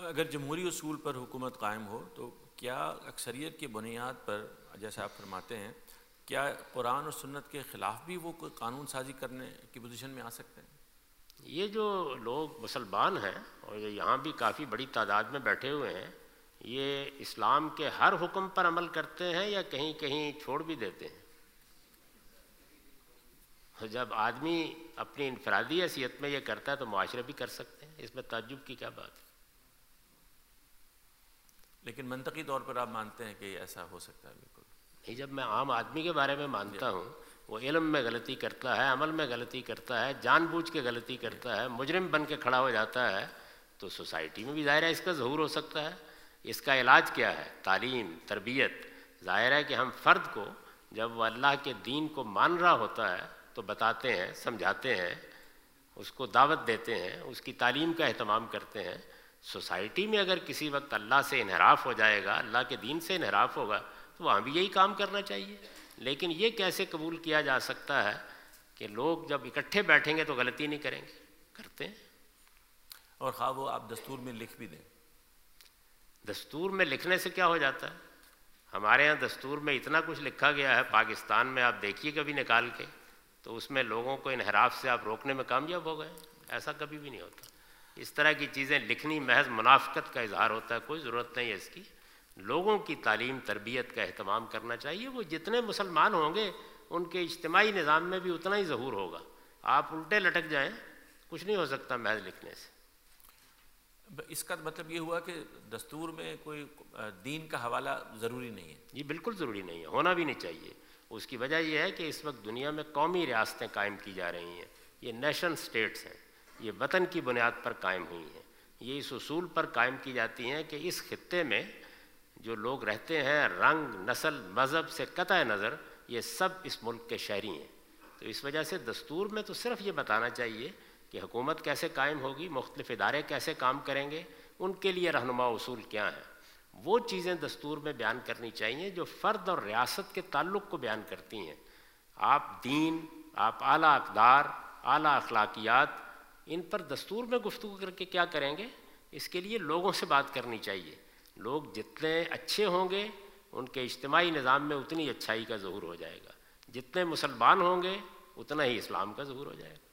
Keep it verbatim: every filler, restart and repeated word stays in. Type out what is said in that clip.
اگر جمہوری اصول پر حکومت قائم ہو تو کیا اکثریت کی بنیاد پر جیسے آپ فرماتے ہیں کیا قرآن اور سنت کے خلاف بھی وہ کوئی قانون سازی کرنے کی پوزیشن میں آ سکتے ہیں؟ یہ جو لوگ مسلمان ہیں اور یہاں بھی کافی بڑی تعداد میں بیٹھے ہوئے ہیں، یہ اسلام کے ہر حکم پر عمل کرتے ہیں یا کہیں کہیں چھوڑ بھی دیتے ہیں؟ جب آدمی اپنی انفرادی حیثیت میں یہ کرتا ہے تو معاشرے بھی کر سکتے ہیں، اس میں تعجب کی کیا بات ہے؟ لیکن منطقی طور پر آپ مانتے ہیں کہ ایسا ہو سکتا ہے؟ بالکل نہیں، جب میں عام آدمی کے بارے میں مانتا ہوں وہ علم میں غلطی کرتا ہے، عمل میں غلطی کرتا ہے، جان بوجھ کے غلطی کرتا ہے، مجرم بن کے کھڑا ہو جاتا ہے، تو سوسائٹی میں بھی ظاہر ہے اس کا ظہور ہو سکتا ہے۔ اس کا علاج کیا ہے؟ تعلیم، تربیت۔ ظاہر ہے کہ ہم فرد کو جب وہ اللہ کے دین کو مان رہا ہوتا ہے تو بتاتے ہیں، سمجھاتے ہیں، اس کو دعوت دیتے ہیں، اس کی تعلیم کا اہتمام کرتے ہیں۔ سوسائٹی میں اگر کسی وقت اللہ سے انحراف ہو جائے گا، اللہ کے دین سے انحراف ہوگا، تو وہاں بھی یہی کام کرنا چاہیے۔ لیکن یہ کیسے قبول کیا جا سکتا ہے کہ لوگ جب اکٹھے بیٹھیں گے تو غلطی نہیں کریں گے؟ کرتے ہیں۔ اور خواہ وہ آپ دستور میں لکھ بھی دیں۔ دستور میں لکھنے سے کیا ہو جاتا ہے؟ ہمارے ہاں دستور میں اتنا کچھ لکھا گیا ہے، پاکستان میں آپ دیکھیے کبھی نکال کے، تو اس میں لوگوں کو انحراف سے آپ روکنے میں کامیاب ہو گئے؟ ایسا کبھی بھی نہیں ہوتا۔ اس طرح کی چیزیں لکھنی محض منافقت کا اظہار ہوتا ہے، کوئی ضرورت نہیں ہے اس کی۔ لوگوں کی تعلیم تربیت کا اہتمام کرنا چاہیے۔ وہ جتنے مسلمان ہوں گے ان کے اجتماعی نظام میں بھی اتنا ہی ظہور ہوگا۔ آپ الٹے لٹک جائیں، کچھ نہیں ہو سکتا محض لکھنے سے۔ اس کا مطلب یہ ہوا کہ دستور میں کوئی دین کا حوالہ ضروری نہیں ہے؟ یہ بالکل ضروری نہیں ہے، ہونا بھی نہیں چاہیے۔ اس کی وجہ یہ ہے کہ اس وقت دنیا میں قومی ریاستیں قائم کی جا رہی ہیں، یہ نیشن سٹیٹس ہیں، یہ وطن کی بنیاد پر قائم ہوئی ہیں۔ یہ اس اصول پر قائم کی جاتی ہیں کہ اس خطے میں جو لوگ رہتے ہیں رنگ، نسل، مذہب سے قطع نظر یہ سب اس ملک کے شہری ہیں۔ تو اس وجہ سے دستور میں تو صرف یہ بتانا چاہیے کہ حکومت کیسے قائم ہوگی، مختلف ادارے کیسے کام کریں گے، ان کے لیے رہنما اصول کیا ہیں۔ وہ چیزیں دستور میں بیان کرنی چاہیے جو فرد اور ریاست کے تعلق کو بیان کرتی ہیں۔ آپ دین، آپ اعلیٰ اقدار، اعلیٰ اخلاقیات، ان پر دستور میں گفتگو کر کے کیا کریں گے؟ اس کے لیے لوگوں سے بات کرنی چاہیے۔ لوگ جتنے اچھے ہوں گے ان کے اجتماعی نظام میں اتنی اچھائی کا ظہور ہو جائے گا، جتنے مسلمان ہوں گے اتنا ہی اسلام کا ظہور ہو جائے گا۔